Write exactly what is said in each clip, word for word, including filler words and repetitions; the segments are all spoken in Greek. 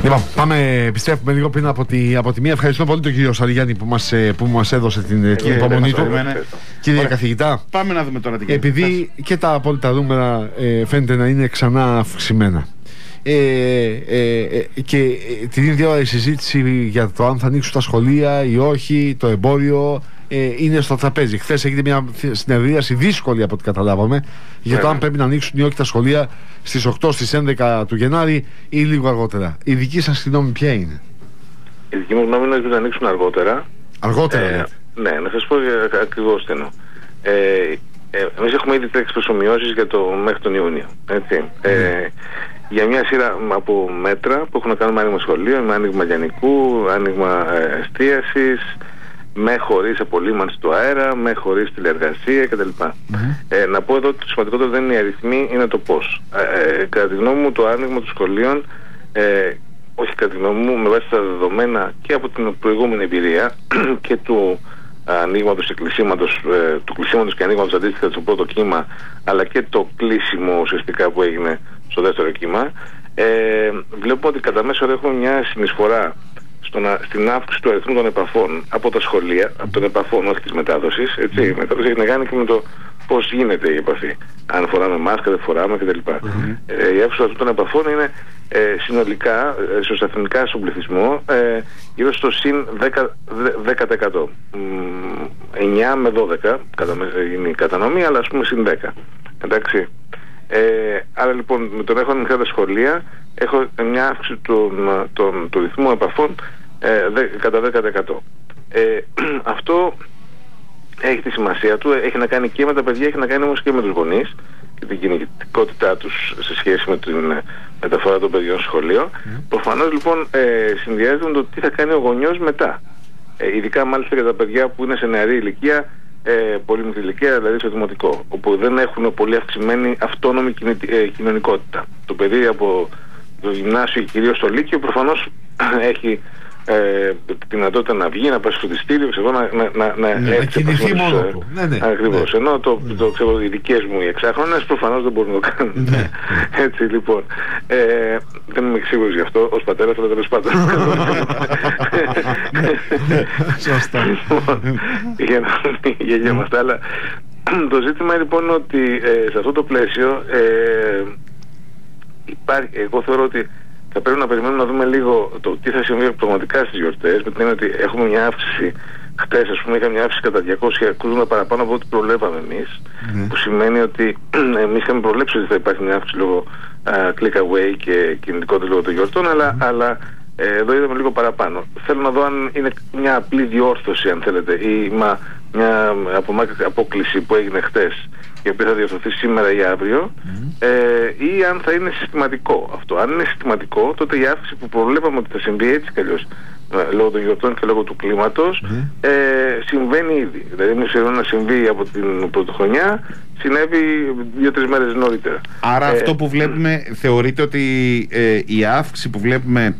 Λοιπόν, πάμε, επιστρέφουμε λίγο πριν από τη, από τη μία. Ευχαριστούμε πολύ τον κύριο Σαριγιάννη που μας, που μας έδωσε την, την υπομονή του. Κύριε Ωραία. Καθηγητά, πάμε να δούμε τώρα τι γίνεται. Επειδή και τα απόλυτα νούμερα ε, φαίνεται να είναι ξανά αυξημένα. Ε, ε, ε, και ε, την ίδια ώρα η συζήτηση για το αν θα ανοίξουν τα σχολεία ή όχι, το εμπόριο, ε, είναι στο τραπέζι. Χθες έγινε μια συνεδρίαση δύσκολη από ό,τι καταλάβαμε για το αν πρέπει να ανοίξουν ή όχι τα σχολεία στις οκτώ, στις έντεκα του Γενάρη ή λίγο αργότερα. Η δική σας γνώμη ποια είναι? Η δική μου γνώμη είναι ότι θα ανοίξουν αργότερα. Αργότερα, ε, ναι, να σας πω ακριβώς τι εννοώ. Ε, ε, εμείς έχουμε ήδη τρέξει προσομοιώσεις για το μέχρι τον Ιούνιο. Έτσι. Mm. Ε, για μια σειρά από μέτρα που έχουν να κάνουν με άνοιγμα σχολείων, με άνοιγμα λιανικού, άνοιγμα ε, εστίασης, με χωρίς απολύμανση του αέρα, με χωρίς τηλεεργασία κτλ. Mm-hmm. Ε, να πω εδώ ότι το σημαντικότερο δεν είναι οι αριθμοί, είναι το πώς. Ε, ε, κατά τη γνώμη μου, το άνοιγμα των σχολείων, ε, όχι κατά τη γνώμη μου, με βάση τα δεδομένα και από την προηγούμενη εμπειρία και του ανοίγματος, κλεισίματος, ε, του κλεισίματος και ανοίγματος αντίστοιχα στο πρώτο κύμα, αλλά και το κλείσιμο ουσιαστικά που έγινε στο δεύτερο κύμα, ε, βλέπουμε ότι κατά μέσο έχουμε μια συνεισφορά στο να, στην αύξηση του αριθμού των επαφών από τα σχολεία, από των επαφών, όχι της μετάδοσης. Έτσι. Η μετάδοση έχει να κάνει και με το πώς γίνεται η επαφή. Αν φοράμε μάσκα, δεν φοράμε κτλ. Mm-hmm. Ε, η αύξηση των επαφών είναι ε, συνολικά, ε, ισοσταθμικά στον πληθυσμό, ε, γύρω στο συν δέκα τοις εκατό. εννιά με δώδεκα είναι η κατανομή, αλλά ας πούμε συν δέκα. Εντάξει. Ε, άρα λοιπόν με τον έχω ανοιχτά τα σχολεία έχω μια αύξηση του ρυθμού επαφών ε, δε, κατά δέκα τοις εκατό. Ε, αυτό έχει τη σημασία του, έχει να κάνει και με τα παιδιά, έχει να κάνει όμως και με τους γονείς και την κινητικότητά τους σε σχέση με την μεταφορά των παιδιών στο σχολείο. Mm. Προφανώς λοιπόν ε, συνδυάζεται με το τι θα κάνει ο γονιός μετά. Ε, ειδικά μάλιστα για τα παιδιά που είναι σε νεαρή ηλικία, ε, πολύ μικρή ηλικία, δηλαδή στο δημοτικό, όπου δεν έχουν πολύ αυξημένη αυτόνομη ε, κοινωνικότητα. Το παιδί από το γυμνάσιο και κυρίως το λύκειο προφανώς έχει ε, τη δυνατότητα να βγει, να πάει στο φροντιστήριο, ξέρω, να, να, να, να, ναι, να κινηθεί μόνο του. Ναι, ναι, ακριβώς. Ναι. Ενώ το, ναι. το, ξέρω, οι δικές μου οι εξάχρονες προφανώς δεν μπορούν να το κάνουν. Ναι. Έτσι λοιπόν. Ε, δεν είμαι σίγουρος γι' αυτό ως πατέρας, αλλά τέλος πάντων. Σωστά. Για να μην γελιόμαστε, αλλά το ζήτημα λοιπόν ότι ε, σε αυτό το πλαίσιο ε, υπάρχει, εγώ θεωρώ ότι θα πρέπει να περιμένουμε να δούμε λίγο το τι θα συμβεί πραγματικά στις γιορτές, με την έννοια ότι έχουμε μια αύξηση. Χτες, ας πούμε, είχαμε μια αύξηση κατά διακόσια κρούσματα παραπάνω από ό,τι προβλέπαμε εμείς, mm. που σημαίνει ότι εμείς είχαμε προβλέψει ότι θα υπάρχει μια αύξηση λόγω uh, click away και κινητικότητα λόγω των γιορτών, αλλά, mm. αλλά ε, εδώ είδαμε λίγο παραπάνω. Θέλω να δω αν είναι μια απλή διόρθωση, αν θέλετε, ή μα, μια απόκληση που έγινε χτες, η οποία θα διορθωθεί σήμερα ή αύριο, mm. ε, ή αν θα είναι συστηματικό αυτό. Αν είναι συστηματικό, τότε η αύξηση που προβλέπαμε ότι θα συμβεί έτσι κι αλλιώς, λόγω των γιορτών και λόγω του κλίματος, mm. ε, συμβαίνει ήδη. Δηλαδή, μην ξέρω να συμβεί από την πρωτοχρονιά, συνέβη δύο-τρεις μέρες νωρίτερα. Άρα ε, αυτό που βλέπουμε, mm. θεωρείτε ότι ε, η αύξηση που βλέπουμε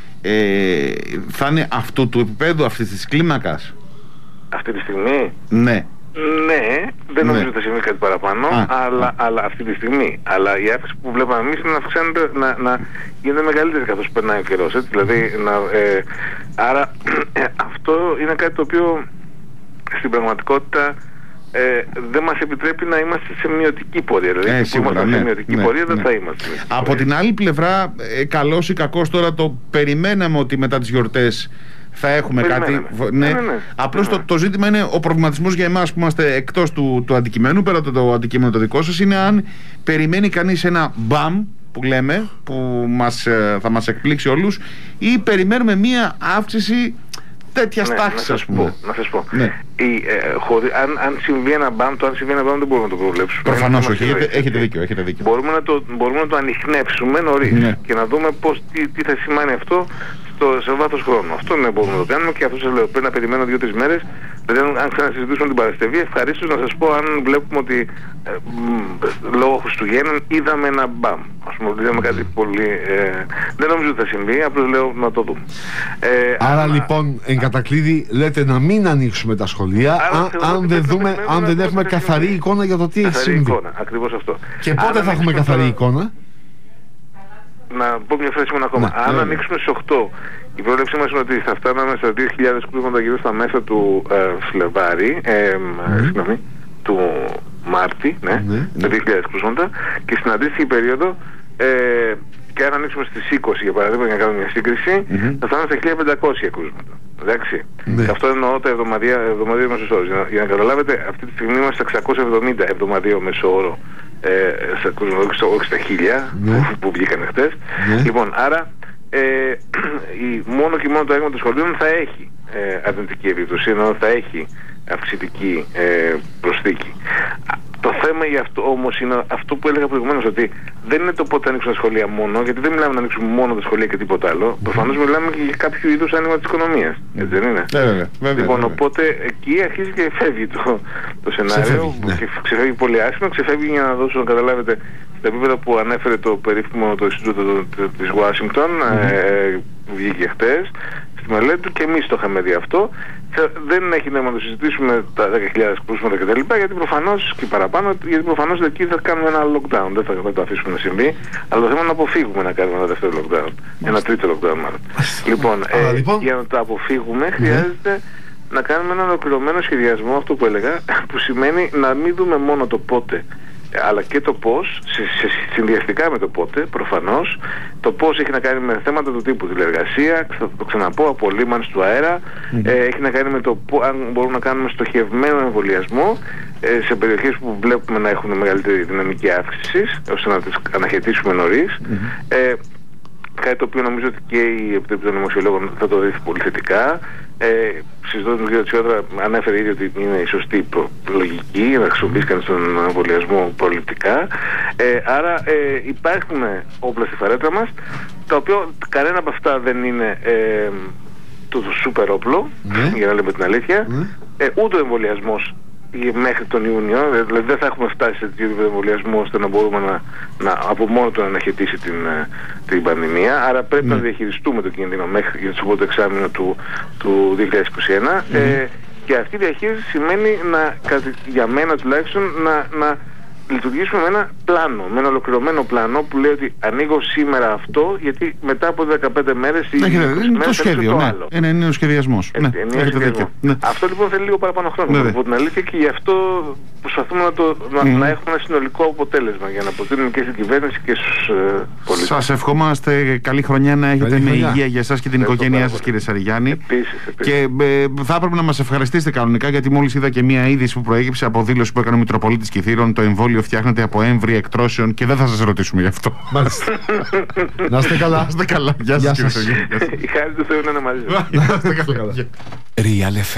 ε, θα είναι αυτού του επίπεδου, αυτής της κλίμακας? Αυτή τη στιγμή? Ναι. Ναι, δεν νομίζω ναι. ότι θα συμβεί κάτι παραπάνω, α, αλλά, α. αλλά αυτή τη στιγμή. Αλλά η αύξηση που βλέπαμε εμείς είναι να αυξάνεται, να, να γίνεται μεγαλύτερη καθώς περνάει ο καιρός. Έτσι, δηλαδή, να, ε, άρα αυτό είναι κάτι το οποίο στην πραγματικότητα ε, δεν μας επιτρέπει να είμαστε σε μειωτική πορεία. Δηλαδή, ε, σίγουρα, είμαστε ναι, σε μειωτική ναι, πορεία ναι. δεν θα είμαστε. Από την άλλη πλευρά, ε, καλώς ή κακώς τώρα το περιμέναμε ότι μετά τις γιορτές θα έχουμε Περιμέναμε. κάτι. Ναι. Ναι, ναι, ναι. Απλώς ναι. το, το ζήτημα είναι ο προβληματισμός για εμάς που είμαστε εκτός του, του αντικειμένου, πέρα το, το αντικείμενο το δικό σας, είναι αν περιμένει κανείς ένα μπαμ που λέμε, που μας, θα μας εκπλήξει όλους, ή περιμένουμε μία αύξηση τέτοια ναι, τάξη, ας πούμε. Να σας πω. Ναι. Η, ε, χωρί, αν, αν συμβεί ένα μπαμ, το αν συμβεί ένα μπαμ δεν μπορούμε να το προβλέψουμε. Προφανώς όχι. Έχετε, έχετε δίκιο. Έχετε δίκιο. Μπορούμε, να το, μπορούμε να το ανιχνεύσουμε νωρίς ναι. και να δούμε πώς, τι, τι θα σημαίνει αυτό στο, σε βάθος χρόνου. Αυτό ναι, μπορούμε να το κάνουμε και αυτό σας λέω. Πρέπει να περιμένω δύο-τρεις μέρες. Δηλαδή, αν ξανασυζητήσουμε την Παρασκευή, ευχαρίστως να σας πω αν βλέπουμε ότι ε, μ, λόγω Χριστουγέννων είδαμε ένα μπαμ. Ας πούμε, είδαμε κάτι πολύ. Ε, δεν νομίζω ότι θα συμβεί, απλώς λέω να το δούμε. Ε, Άρα αν, λοιπόν, εν κατακλείδη, λέτε να μην ανοίξουμε τα σχολεία, αν, αν δεν, δούμε, αν δεν έχουμε καθαρή συμβεί. εικόνα για το τι έχει συμβεί. Εικόνα, ακριβώς αυτό. Και πότε αν θα έχουμε καθαρή τώρα... εικόνα? να πω μια φράση μόνο ακόμα. Ναι, Αν ναι, ανοίξουμε στις οκτώ, η πρόβλεψή μας είναι ότι θα φτάναμε στα δύο χιλιάδες κρούσματα γύρω στα μέσα του ε, Φλεβάρι, ε, mm. συγγνώμη, του Μάρτη, ναι, ναι, τα ναι. δύο χιλιάδες κρούσματα, και στην αντίστοιχη περίοδο, ε, και αν ανοίξουμε στις είκοσι για παράδειγμα, για να κάνουμε μια σύγκριση, mm-hmm. θα φτάνουμε στα χίλια πεντακόσια κρούσματα. Εντάξει. Ναι. Και αυτό εννοώ τα εβδομαδιαίο μέσο όρο. Για, για να καταλάβετε, αυτή τη στιγμή είμαστε στα εξακόσια εβδομήντα εβδομαδιαίο μέσο όρο, ε, στα κρούσματα, όχι στα χίλια, ναι, που, που βγήκαν χτες. Ναι. Λοιπόν, άρα ε, η, μόνο και μόνο το έγμα των σχολείων θα έχει ε, αρνητική επίπτωση, ενώ θα έχει αυξητική ε, προσθήκη. Το θέμα για αυτό όμως είναι αυτό που έλεγα προηγουμένως, ότι δεν είναι το πότε θα ανοίξουν τα σχολεία μόνο, γιατί δεν μιλάμε να ανοίξουμε μόνο τα σχολεία και τίποτα άλλο. Προφανώς μιλάμε και για κάποιο είδους άνοιγμα της οικονομίας. Έτσι δεν είναι? Ναι, βέβαια, βέβαια, λοιπόν, βέβαια. οπότε εκεί αρχίζει και φεύγει το, το σενάριο. Ξεφεύγει, ναι. Και ξεφεύγει πολύ άσχημα. Ξεφεύγει, για να δώσω να καταλάβετε, στα επίπεδα που ανέφερε το περίφημο το Ινστιτούτο της Ουάσιγκτον, mm-hmm. ε, βγήκε χτες στη μελέτη του, και εμείς το είχαμε δει αυτό. Δεν έχει νόημα να το συζητήσουμε τα δέκα χιλιάδες κρούσματα κτλ. Γιατί προφανώς και παραπάνω, γιατί προφανώς εκεί θα κάνουμε ένα lockdown. Δεν θα, θα το αφήσουμε να συμβεί. Αλλά το θέμα είναι να αποφύγουμε να κάνουμε ένα δεύτερο lockdown. Ένα τρίτο lockdown μάλλον. Λοιπόν, ε, λοιπόν, για να το αποφύγουμε χρειάζεται να κάνουμε ένα ολοκληρωμένο σχεδιασμό, αυτό που έλεγα, που σημαίνει να μην δούμε μόνο το πότε, αλλά και το πώς, σε, σε, συνδυαστικά με το πότε, προφανώς. Το πώς έχει να κάνει με θέματα του τύπου τηλεργασία, θα το ξαναπώ, απολύμανση του αέρα, mm-hmm. ε, έχει να κάνει με το που, αν μπορούμε να κάνουμε στοχευμένο εμβολιασμό ε, σε περιοχές που βλέπουμε να έχουν μεγαλύτερη δυναμική αύξηση, ώστε να τις αναχαιτήσουμε νωρίς. Mm-hmm. Ε, κάτι το οποίο νομίζω ότι και η Επιτροπή των Δημοσιολόγων θα το δει πολύ θετικά. Ε, συζητώντας με τον κ. Τσιόδρα, ανέφερε ήδη ότι είναι η σωστή προ, λογική να χρησιμοποιήσει κανείς τον εμβολιασμό προληπτικά. Ε, άρα ε, υπάρχουν όπλα στη φαρέτρα μας, τα οποία κανένα από αυτά δεν είναι ε, το, το σούπερ όπλο, ναι, για να λέμε την αλήθεια, ναι. ε, ούτε ο εμβολιασμός μέχρι τον Ιούνιο, δηλαδή δεν θα έχουμε φτάσει σε τέτοιο επίπεδο εμβολιασμό ώστε να μπορούμε να, να από μόνο του να αναχαιτήσει την, την πανδημία. Άρα πρέπει mm. να διαχειριστούμε το κίνδυνο μέχρι για το πρώτο εξάμηνο του, του δύο χιλιάδες είκοσι ένα. Mm. Ε, και αυτή η διαχείριση σημαίνει, να, για μένα τουλάχιστον, να, να λειτουργήσουμε με ένα πλάνο, με ένα ολοκληρωμένο πλάνο που λέει ότι ανοίγω σήμερα αυτό, γιατί μετά από δεκαπέντε μέρες ή είκοσι μέρες το σχέδιο, το ναι. άλλο. Είναι, είναι ο σχεδιασμός. Έτσι, ναι, είναι έχετε δίκιο. Ναι. Αυτό λοιπόν θέλει λίγο παραπάνω χρόνο, ναι, από την αλήθεια, και γι' αυτό προσπαθούμε να, το, να, mm. να έχουμε ένα συνολικό αποτέλεσμα για να προτείνουμε και στην κυβέρνηση και στους ε, πολίτες. Σας ευχόμαστε καλή χρονιά να έχετε, καλή με χρονιά. Υγεία για εσάς και την Ευχαριστώ οικογένειά σας, κύριε Σαριγιάννη. Επίσης, επίσης. Και ε, θα έπρεπε να μας ευχαριστήσετε κανονικά, γιατί μόλις είδα και μία είδηση που προέκυψε από δήλωση που έκανε ο Μητροπολίτης Κηθήρων. Το εμβόλιο φτιάχνεται από έμβρια εκτρώσεων και δεν θα σας ρωτήσουμε γι' αυτό. Να είστε καλά. Να είστε καλά. Γεια σας, κύριε Σαριγιάννη. Η χάρη του Θεού να είναι μαζί σας. Να είστε καλά.